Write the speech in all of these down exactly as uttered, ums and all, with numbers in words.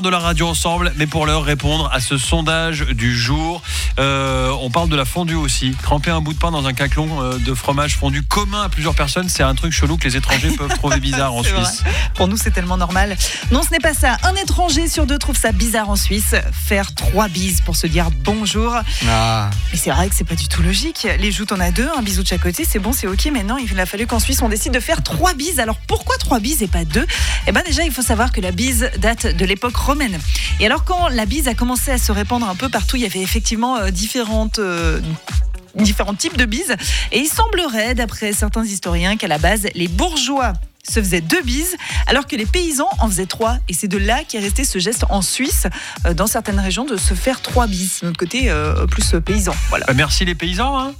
de la radio ensemble, mais pour l'heure répondre à ce sondage du jour. Euh, on parle de la fondue aussi. Tremper un bout de pain dans un caclon euh, de fromage fondu commun à plusieurs personnes, c'est un truc chelou que les étrangers peuvent trouver bizarre en C'est Suisse. vrai. Pour nous, c'est tellement normal. Non, ce n'est pas ça. Un étranger sur deux trouve ça bizarre en Suisse. Faire trois bises pour se dire bonjour. Ah. Et c'est vrai que c'est pas du tout logique. Les joutes, on a deux, un bisou de chaque côté, c'est bon, c'est ok. Maintenant, il a fallu qu'en Suisse, on décide de faire trois bises. Alors pourquoi trois bises et pas deux ? Eh ben déjà, il faut savoir que la bise date de l'époque romaine. Et alors, quand la bise a commencé à se répandre un peu partout, il y avait effectivement euh, différentes. Euh, différents types de bises. Et il semblerait, d'après certains historiens, qu'à la base, les bourgeois se faisaient deux bises, alors que les paysans en faisaient trois. Et c'est de là qu'est resté ce geste en Suisse, euh, dans certaines régions, de se faire trois bises. De notre côté, euh, plus euh, paysan. Voilà. Bah, merci les paysans. Hein.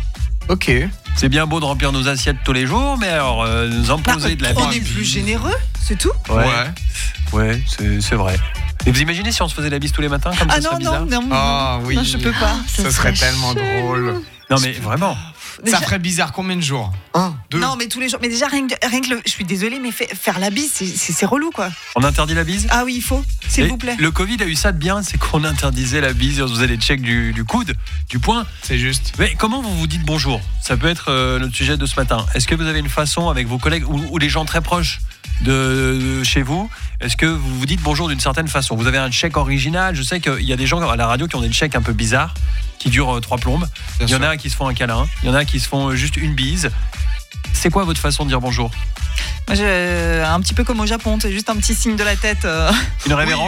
Ok. C'est bien beau de remplir nos assiettes tous les jours, mais alors euh, nous imposer de la on bise. est plus généreux, c'est tout. Ouais, ouais c'est, c'est vrai. Et vous imaginez si on se faisait la bise tous les matins comme ça, Ah serait non, bizarre. non, non, Ah oui. non, je peux pas. Ça serait tellement drôle. Non mais vraiment. Déjà- Ça ferait bizarre combien de jours? Un, deux. Non, mais tous les jours. Mais déjà, rien que, rien que le, je suis désolée, mais fait- faire la bise, c'est, c'est, c'est relou, quoi. On interdit la bise. Ah oui, il faut, s'il Et vous plaît. Le Covid a eu ça de bien, c'est qu'on interdisait la bise, on se faisait les checks du, du coude, du poing. C'est juste. Mais comment vous vous dites bonjour ? Ça peut être euh, notre sujet de ce matin. Est-ce que vous avez une façon avec vos collègues ou, ou les gens très proches de, de chez vous ? Est-ce que vous vous dites bonjour d'une certaine façon ? Vous avez un check original ? Je sais qu'il y a des gens à la radio qui ont des checks un peu bizarres, qui durent euh, trois plombes. Bien Il y en sûr. a qui se font un câlin, il y en a qui se font euh, juste une bise. C'est quoi votre façon de dire bonjour ? Moi, je- un petit peu comme au Japon, c'est juste un petit signe de la tête. euh. Une révérence ?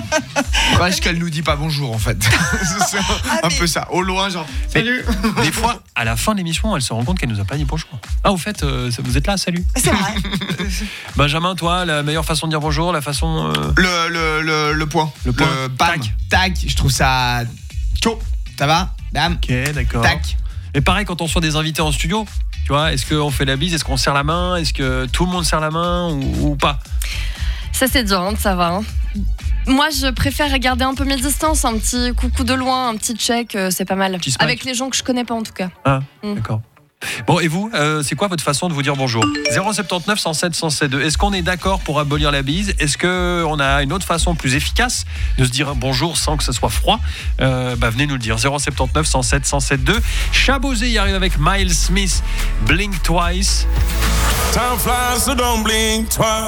Dommage qu'elle nous dit pas bonjour en fait. C'est un Ah, mais- peu ça. Au loin, genre. Mais- Salut. Des fois, à la fin de l'émission, elle se rend compte qu'elle nous a pas dit bonjour. Ah, au fait, euh, vous êtes là, salut. C'est vrai. Benjamin, toi, la meilleure façon de dire bonjour, la façon... euh, Le, le, le, le point. Le point. bam. Tac. Tac. Je trouve ça. Tcho. Ça va? Bam. Ok, d'accord. Tac. Et pareil, quand on reçoit des invités en studio, tu vois, est-ce qu'on fait la bise, est-ce qu'on serre la main, est-ce que tout le monde serre la main ou, ou pas ? Ça c'est dur, hein, ça va. Hein. Moi je préfère garder un peu mes distances, un petit coucou de loin, un petit check, euh, c'est pas mal. Petit smack. Avec les gens que je connais pas en tout cas. Ah, Mm. d'accord. Bon, et vous, euh, c'est quoi votre façon de vous dire bonjour ? zéro sept neuf, cent sept, cent sept deux. Est-ce qu'on est d'accord pour abolir la bise ? Est-ce qu'on a une autre façon plus efficace de se dire bonjour sans que ce soit froid ? euh, bah, Venez nous le dire. zéro sept neuf, cent sept, cent sept deux. Chabosé y arrive avec Miles Smith, Blink Twice. Time flies, so don't blink twice.